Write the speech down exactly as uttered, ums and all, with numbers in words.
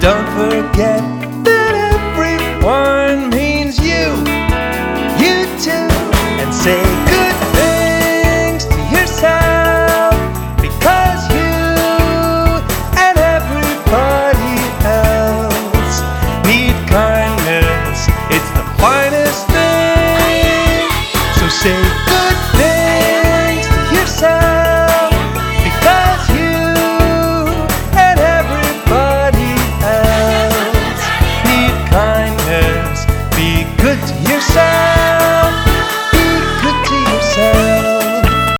Don't forget that everyone means you, you too, and say